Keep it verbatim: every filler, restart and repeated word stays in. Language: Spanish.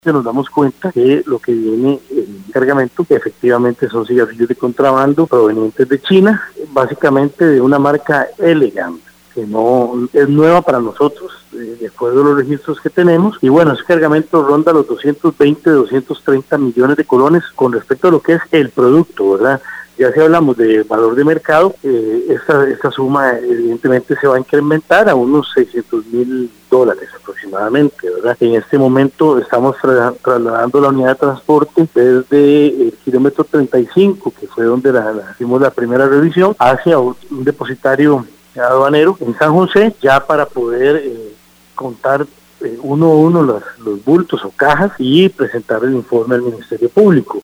nos damos cuenta que lo que viene en cargamento que efectivamente son cigarrillos de contrabando provenientes de China, básicamente de una marca Elegant, que no es nueva para nosotros, eh, de acuerdo a los registros que tenemos, y bueno, ese cargamento ronda los doscientos veinte, doscientos treinta millones de colones con respecto a lo que es el producto, ¿verdad? Ya si hablamos de valor de mercado, eh, esta, esta suma evidentemente se va a incrementar a unos seiscientos mil dólares aproximadamente, ¿verdad? En este momento estamos tra trasladando la unidad de transporte desde el kilómetro treinta y cinco, que fue donde la, la, hicimos la primera revisión, hacia un, un depositario aduanero en San José, ya para poder eh, contar eh, uno a uno los, los bultos o cajas y presentar el informe al Ministerio Público.